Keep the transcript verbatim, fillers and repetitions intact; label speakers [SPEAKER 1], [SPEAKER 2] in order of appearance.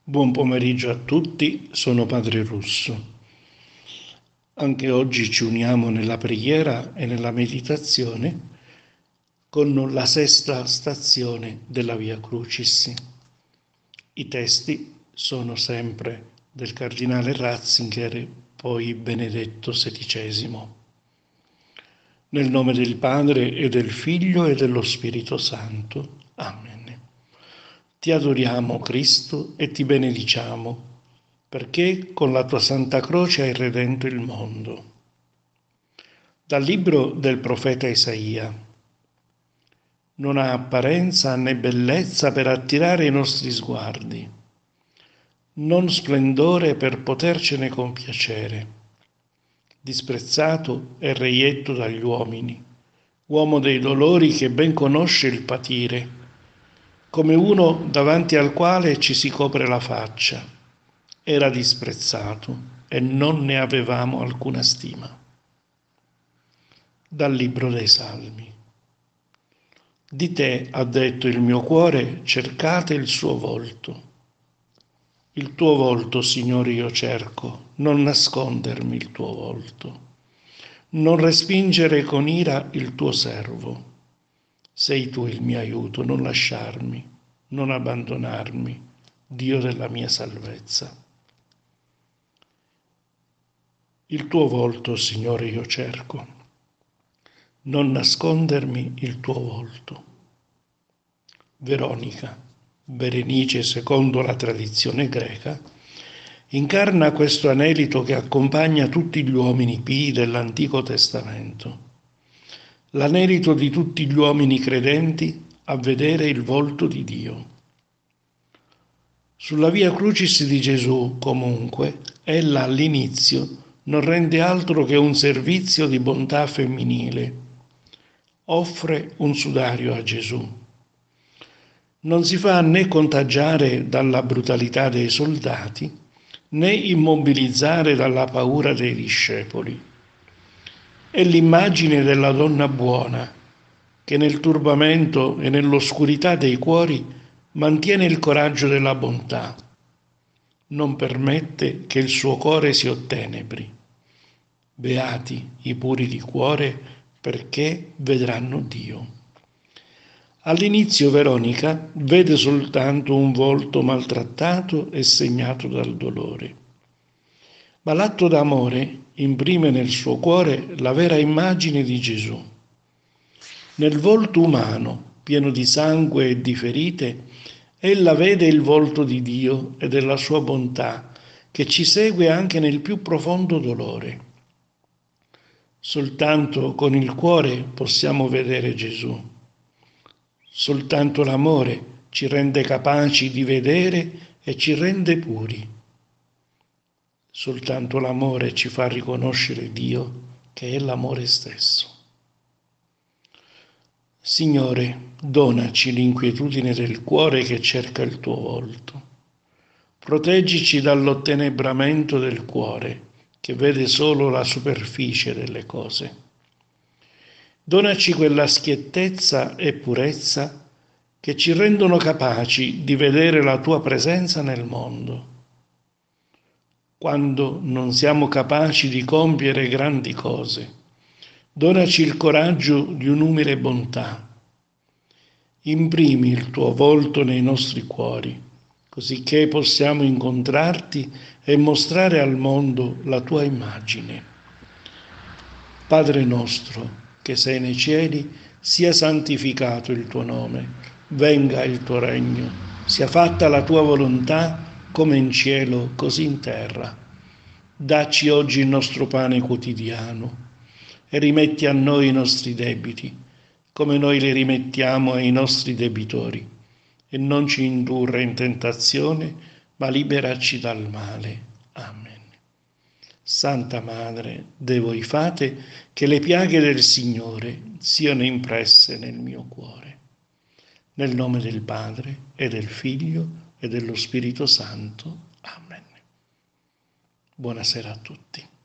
[SPEAKER 1] Buon pomeriggio a tutti, sono Padre Russo. Anche oggi ci uniamo nella preghiera e nella meditazione con la sesta stazione della Via Crucis. I testi sono sempre del Cardinale Ratzinger, poi Benedetto sedicesimo. Nel nome del Padre e del Figlio e dello Spirito Santo. Amen. Ti adoriamo, Cristo, e ti benediciamo, perché con la tua Santa Croce hai redento il mondo. Dal libro del profeta Isaia. Non ha apparenza né bellezza per attirare i nostri sguardi, non splendore per potercene compiacere. Disprezzato e reietto dagli uomini, uomo dei dolori che ben conosce il patire, come uno davanti al quale ci si copre la faccia. Era disprezzato e non ne avevamo alcuna stima. Dal libro dei Salmi. Di te, ha detto il mio cuore, cercate il suo volto. Il tuo volto, Signore, io cerco, non nascondermi il tuo volto. Non respingere con ira il tuo servo. Sei tu il mio aiuto, non lasciarmi, non abbandonarmi, Dio della mia salvezza. Il tuo volto, Signore, io cerco, non nascondermi il tuo volto. Veronica, Berenice secondo la tradizione greca, incarna questo anelito che accompagna tutti gli uomini pii dell'Antico Testamento. L'anelito di tutti gli uomini credenti a vedere il volto di Dio. Sulla via Crucis di Gesù, comunque, ella all'inizio non rende altro che un servizio di bontà femminile. Offre un sudario a Gesù. Non si fa né contagiare dalla brutalità dei soldati, né immobilizzare dalla paura dei discepoli. È l'immagine della donna buona, che nel turbamento e nell'oscurità dei cuori mantiene il coraggio della bontà. Non permette che il suo cuore si ottenebri. Beati i puri di cuore, perché vedranno Dio. All'inizio Veronica vede soltanto un volto maltrattato e segnato dal dolore. Ma l'atto d'amore imprime nel suo cuore la vera immagine di Gesù. Nel volto umano, pieno di sangue e di ferite, ella vede il volto di Dio e della sua bontà, che ci segue anche nel più profondo dolore. Soltanto con il cuore possiamo vedere Gesù. Soltanto l'amore ci rende capaci di vedere e ci rende puri. Soltanto l'amore ci fa riconoscere Dio, che è l'amore stesso. Signore, donaci l'inquietudine del cuore che cerca il tuo volto. Proteggici dall'ottenebramento del cuore, che vede solo la superficie delle cose. Donaci quella schiettezza e purezza che ci rendono capaci di vedere la tua presenza nel mondo. Quando non siamo capaci di compiere grandi cose, donaci il coraggio di un'umile bontà. Imprimi il tuo volto nei nostri cuori, cosicché possiamo incontrarti e mostrare al mondo la tua immagine. Padre nostro, che sei nei cieli, sia santificato il tuo nome, venga il tuo regno, sia fatta la tua volontà, come in cielo, così in terra. Dacci oggi il nostro pane quotidiano e rimetti a noi i nostri debiti, come noi li rimettiamo ai nostri debitori, e non ci indurre in tentazione, ma liberaci dal male. Amen. Santa Madre, de voi fate che le piaghe del Signore siano impresse nel mio cuore. Nel nome del Padre e del Figlio e dello Spirito Santo. Amen. Buonasera a tutti.